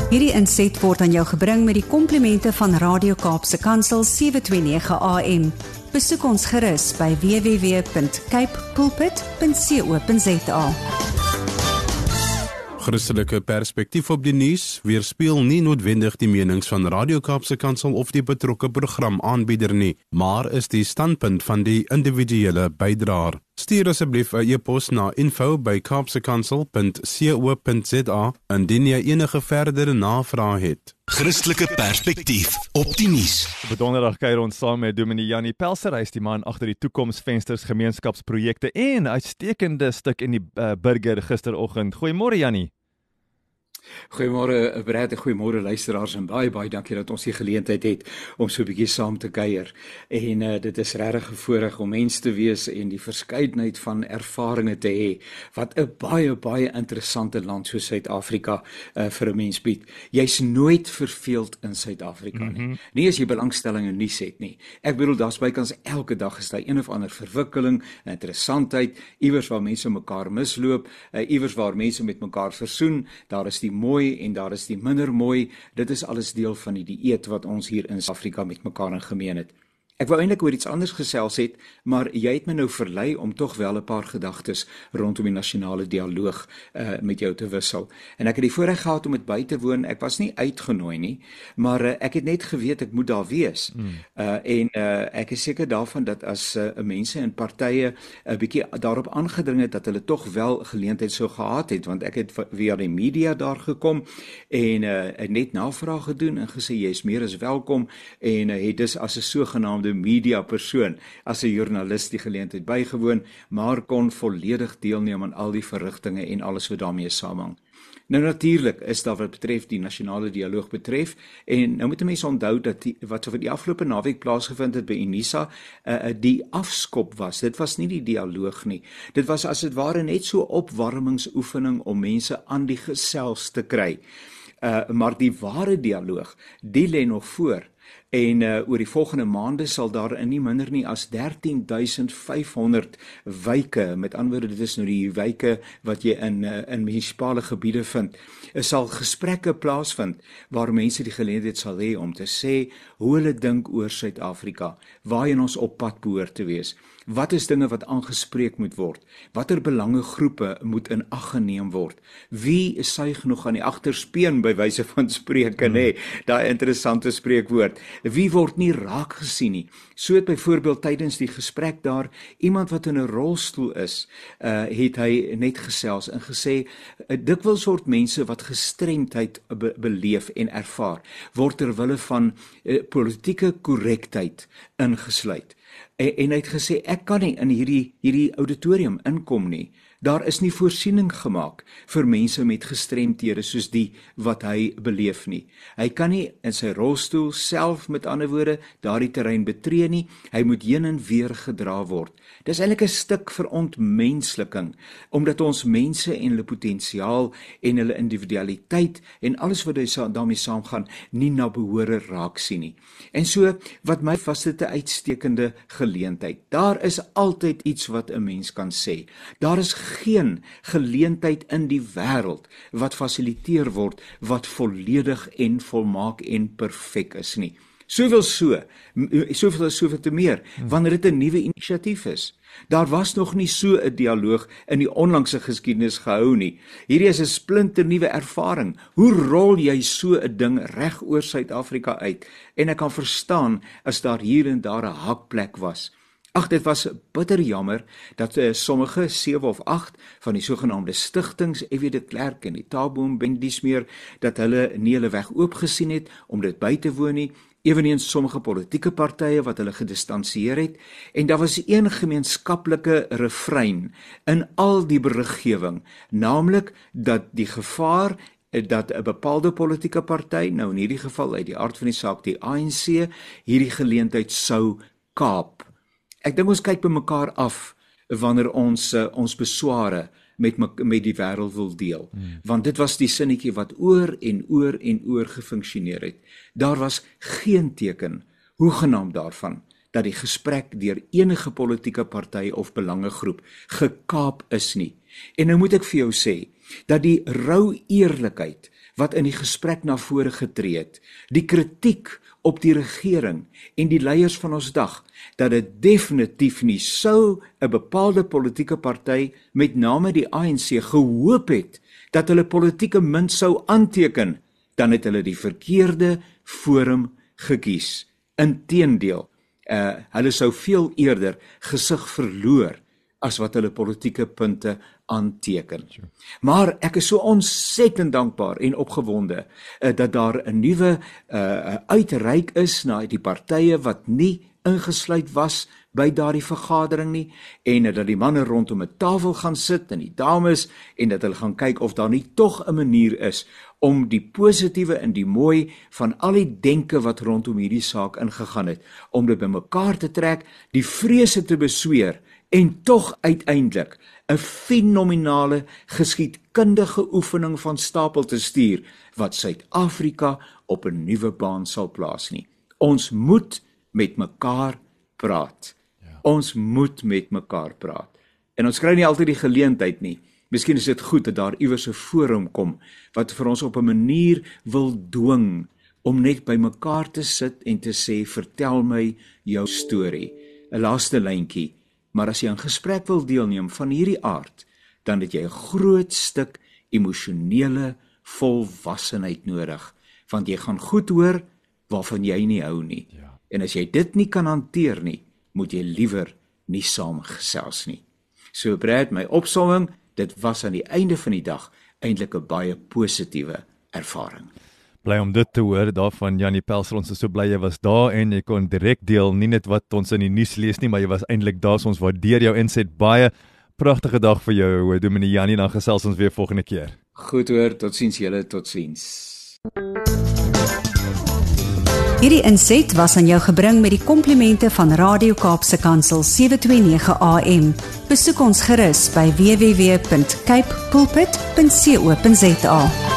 Hierdie inset word aan jou gebring met die komplimente van Radio Kaapse Kansel 729 AM. Besoek ons gerus by www.capepulpit.co.za. Christelike perspektief op die nuus weerspieël nie noodwendig die menings van Radio Kaapse Kansel of die betrokke programaanbieder nie, maar is die standpunt van die individuele bydraer. Stuur asseblief 'n e-pos na info@capsekansel.co.za indien jy enige verdere navrae het. Christelike perspektief op die nuus. Op donderdag kuier ons saam met Dominee Jannie Pelser, hy is die man agter die Toekomsvensters gemeenskapsprojekte en uitstekende stuk in die Burger gisteroggend. Goeiemôre Jannie. Goeiemôre Brad, goeiemôre luisteraars en baie dankie dat ons die geleentheid het om so 'n bietjie saam te kuier. En dit is regtig 'n voorreg om mens te wees en die verskeidenheid van ervarings te hê wat 'n baie interessante land soos Suid-Afrika vir 'n mens bied. Jy's nooit verveeld in Suid-Afrika nie. Nie as jy belangstelling in nuus het nie. Ek bedoel daar's bykans elke dag is daar een of ander verwikkeling, interessantheid, iewers waar mense mekaar misloop, iewers waar mense met mekaar versoen, daar is die mooi en daar is die minder mooi. Dit is alles deel van die dieet wat ons hier in Suid-Afrika met mekaar in gemeen het. Ek wou eintlik oor iets anders gesels het, maar jy het my nou verlei om tog wel 'n paar gedagtes rondom die nasionale dialoog met jou te wissel. En ek het die voorreg gehad om dit by te woon. Ek was nie uitgenooi nie, maar ek het net geweet ek moet daar wees. Ek is seker daarvan dat as mense en partye 'n bietjie daarop aangedring het dat hulle tog wel geleentheid sou gehad het, want ek het via die media daar gekom en net navraag gedoen en gesê jy is meer as welkom en het dus as 'n sogenaamde media persoon, as 'n joernalis die geleentheid bygewoon, maar kon volledig deelneem aan al die verrigtinge en alles wat daarmee saamhang. Nou natuurlik is daar wat betref die nasionale dialoog betref, en nou moet mense onthou dat wat vir die afgelope naweek plaasgevind het by Unisa, die afskop was. Dit was nie die dialoog nie. Dit was as dit ware net so opwarmingsoefening om mense aan die gesels te kry. Maar die ware dialoog, die lê nog voor. En oor die volgende maande sal daar in nie minder nie as 13.500 wyke, met ander woorde dit is nou die wyke wat jy in munisipale gebiede vind, sal gesprekke plaasvind waar mense die geleentheid sal hê om te sê hoe hulle dink oor Suid-Afrika, waarheen ons op pad behoort te wees. Wat is dinge wat aangespreek moet word? Watter belangegroepe moet in ag geneem word? Wie suig nog aan die agterspeen by wyse van spreuke, nê? Daai interessante spreekwoord. Wie word nie raak gesien nie? So het byvoorbeeld tydens die gesprek daar iemand wat in 'n rolstoel is, het hy net gesels en gesê dikwels word mense wat gestremdheid beleef en ervaar, word ter wille van politieke korrektheid ingesluit. En hy het gesê ek kan nie in hierdie auditorium inkom nie. Daar is nie voorsiening gemaak vir mense met gestremthede soos die wat hy beleef nie. Hy kan nie in sy rolstoel self, met ander woorde, daardie terrein betree nie. Hy moet heen en weer gedra word. Dis eintlik 'n stuk verontmensliking, omdat ons mense en hulle potensiaal en hulle individualiteit en alles wat daarmee saamgaan nie na behore raak sien nie. En so, wat my was dit 'n uitstekende geleentheid. Daar is altyd iets wat 'n mens kan sê. Daar is geen geleentheid in die wêreld wat fasiliteer word wat volledig en volmaak en perfek is nie. Soveel te meer wanneer dit 'n nuwe inisiatief is. Daar was nog nie so 'n dialoog in die onlangse geskiedenis gehou nie. Hierdie is 'n splinternuwe ervaring. Hoe rol jy so 'n ding reg oor Suid-Afrika uit? En ek kan verstaan as daar hier en daar 'n hakplek was. Ag, dit was bitter jammer dat sommige 7 of 8 van die sogenaamde stigtings, F.W. de Klerk en die Thabo Bendies meer, dat hulle nie hulle weg oopgesien het om dit by te woon nie. Eweneens sommige politieke partye wat hulle gedistansieer het, en daar was een gemeenskaplike refrein in al die beriggewing, naamlik dat die gevaar dat 'n bepaalde politieke party, nou in hierdie geval uit die aard van die saak die ANC, hierdie geleentheid sou kaap. Ek dink ons kyk by mekaar af wanneer ons besware met die wêreld wil deel. Want dit was die sinnetjie wat oor en oor gefunksioneer het. Daar was geen teken, hoegenaamd daarvan, dat die gesprek deur enige politieke party of belangegroep gekaap is nie. En nou moet ek vir jou sê, dat die rou eerlikheid wat in die gesprek na vore getree het, die kritiek op die regering en die leiers van ons dag, dat dit definitief nie sou 'n bepaalde politieke party, met name die ANC, gehoop het dat hulle politieke munt sou aanteken, dan het hulle die verkeerde forum gekies. Inteendeel, hulle sou veel eerder gesig verloor as wat hulle politieke punte aanteken. Maar ek is so ontsettend dankbaar en opgewonde dat daar 'n nuwe uitreik is na die partye wat nie ingesluit was by daardie vergadering nie, en dat die manne rondom 'n tafel gaan sit en die dames, en dat hulle gaan kyk of daar nie tog 'n manier is om die positiewe en die mooi van al die denke wat rondom hierdie saak ingegaan het, om dit bymekaar te trek, die vrese te besweer en tog uiteindelik 'n fenominale geskiedkundige oefening van stapel te stuur wat Suid-Afrika op 'n nuwe baan sal plaas nie. Ons moet met mekaar praat. Ons moet met mekaar praat. En ons kry nie altyd die geleentheid nie. Miskien is dit goed dat daar iewers 'n forum kom wat vir ons op 'n manier wil dwing om net by mekaar te sit en te sê, vertel my jou storie. 'n Laaste lyntjie, maar as jy 'n gesprek wil deelneem van hierdie aard, dan het jy 'n groot stuk emosionele volwassenheid nodig, want jy gaan goed hoor waarvan jy nie hou nie. En as jy dit nie kan hanteer nie, moet jy liewer nie saamgesels nie. So Brad, my opsomming, dit was aan die einde van die dag eintlik 'n baie positiewe ervaring. Bly om dit te hoor daarvan Janie Pelser, ons is so bly jy was daar en jy kon direk deel, nie net wat ons in die nuus lees nie, maar jy was eintlik daar, so ons waardeer jou inset baie. Pragtige dag vir jou, Dominee Janie, dan gesels ons weer volgende keer. Goed hoor, totsiens julle, totsiens. Hierdie inset was aan jou gebring met die komplimente van Radio Kaapse Kansel 729 AM. Besoek ons gerus by www.cape pulpit.co.za.